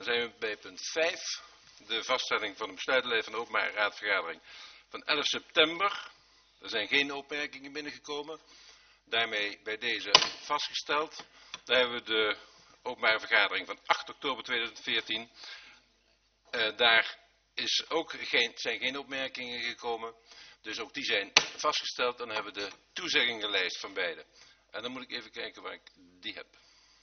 Dan zijn we bij punt 5. De vaststelling van de besluitenlijst van de openbare raadsvergadering van 11 september. Er zijn geen opmerkingen binnengekomen. Daarmee bij deze vastgesteld. Dan hebben we de openbare vergadering van 8 oktober 2014. Daar zijn geen opmerkingen gekomen. Dus ook die zijn vastgesteld. Dan hebben we de toezeggingenlijst van beide. En dan moet ik even kijken waar ik die heb.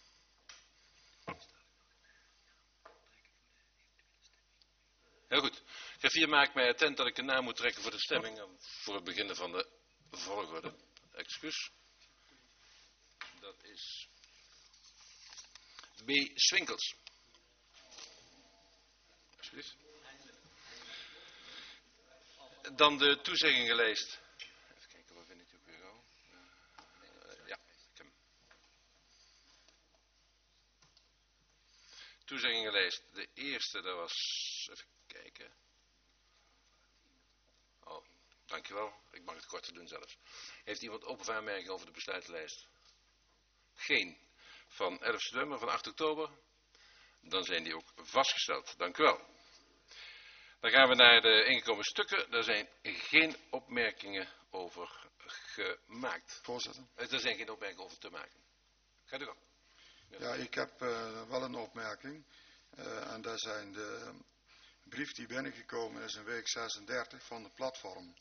Heel goed. Griffier maakt mij attent dat ik een naam moet trekken voor de stemming. Voor het beginnen van de volgorde. Excuus. Dat is B. Swinkels. Alsjeblieft. Dan de toezeggingenlijst. Even kijken, waar vind ik die ook weer gauw? Ja, ik heb hem. Toezeggingenlijst. De eerste, dat was... Even kijken. Oh, dankjewel. Ik mag het korter doen zelfs. Heeft iemand open of aanmerking over de besluitenlijst? Geen. Van 11 september, van 8 oktober. Dan zijn die ook vastgesteld. Dank u wel. Dan gaan we naar de ingekomen stukken. Daar zijn geen opmerkingen over gemaakt. Voorzitter. Er zijn geen opmerkingen over te maken. Gaat u gang. Ja, ik heb wel een opmerking. En dat zijn de brief die binnengekomen is in week 36 van de platform.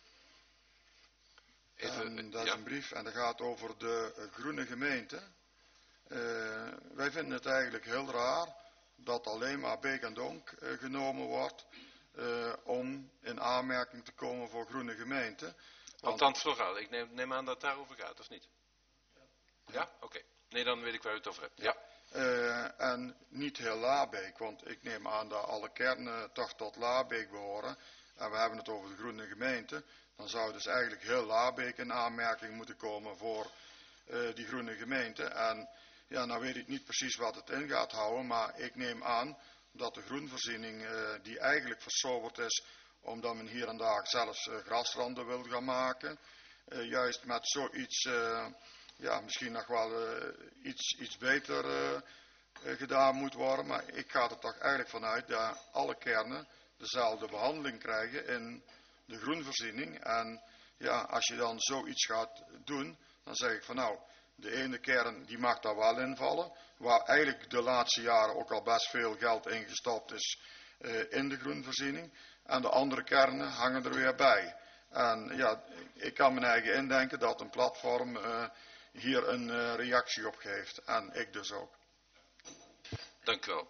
En dat is een brief en dat gaat over de groene gemeente. Wij vinden het eigenlijk heel raar dat alleen maar Beek en Donk genomen wordt om in aanmerking te komen voor groene gemeente. Althans floraal. Ik neem aan dat het daarover gaat, of niet? Ja? Oké. Nee, dan weet ik waar u het over hebt. Ja. En niet heel Laarbeek, want ik neem aan dat alle kernen toch tot Laarbeek behoren. En we hebben het over de groene gemeente. Dan zou dus eigenlijk heel Laarbeek in aanmerking moeten komen voor die groene gemeente. En ja, nou weet ik niet precies wat het in gaat houden, maar ik neem aan dat de groenvoorziening die eigenlijk versoberd is, omdat men hier en daar zelfs grasranden wil gaan maken, juist met zoiets, ja, misschien nog wel iets beter gedaan moet worden. Maar ik ga er toch eigenlijk vanuit dat alle kernen dezelfde behandeling krijgen in de groenvoorziening. En ja, als je dan zoiets gaat doen, dan zeg ik van nou, de ene kern die mag daar wel invallen, waar eigenlijk de laatste jaren ook al best veel geld ingestopt is in de groenvoorziening. En de andere kernen hangen er weer bij. En ja, ik kan mijn eigen indenken dat een platform hier een reactie op geeft. En ik dus ook. Dank u wel.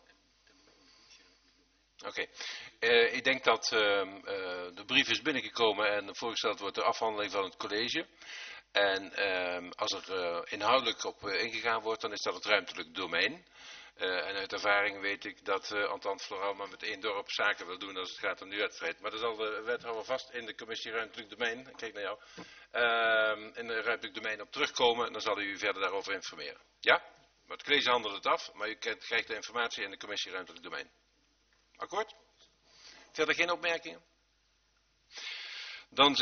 Oké. Ik denk dat de brief is binnengekomen en voorgesteld wordt de afhandeling van het college. En als er inhoudelijk op ingegaan wordt, dan is dat het ruimtelijk domein. En uit ervaring weet ik dat Entente Floraal maar met één dorp zaken wil doen als het gaat om die wedstrijd. Maar dan zal de wethouder vast in de commissie ruimtelijk domein, ik kijk naar jou, in de ruimtelijk domein op terugkomen. En dan zal u verder daarover informeren. Ja? Maar het college handelt het af, maar u krijgt de informatie in de commissie ruimtelijk domein. Akkoord? Verder geen opmerkingen? Dan